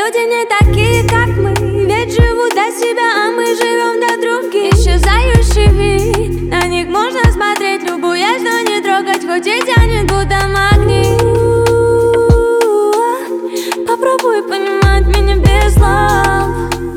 люди не такие, как мы, ведь живут до себя, а мы живем до других. Исчезающий вид, на них можно смотреть, любуясь, но не трогать, хоть и тянет будто магнит. Попробуй понимать меня без слов.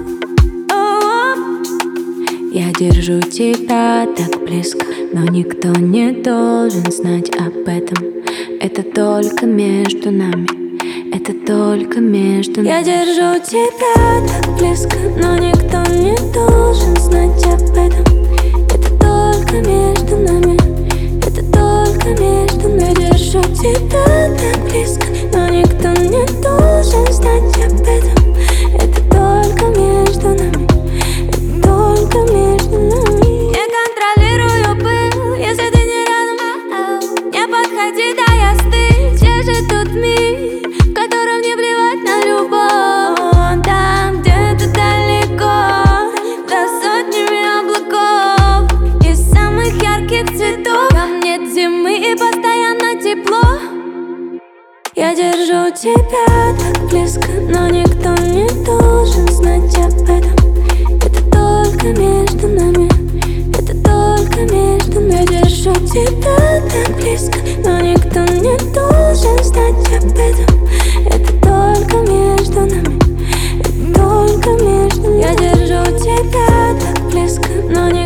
Я держу тебя так близко, но никто не должен знать об этом. Это только между нами, это только между нами. Я держу тебя так близко, но никто не должен знать об этом. Это только между нами, это только между нами. Я держу тебя так близко, но никто не должен знать об этом. Это только между нами, это только между нами. Я контролирую пыл, если ты не рядом. Не подходи, дай остыть. Я же тот мир, в котором не плевать на любовь. Там где-то далеко, за сотнями облаков, из самых ярких цветов. Там нет зимы и постоянно тепло. Я держу тебя так близко, но никто не должен знать об этом. Это только между нами, это только между нами. Я держу тебя так близко, но никто не должен знать об этом. Это только между нами, это только между нами. Я держу тебя так близко, но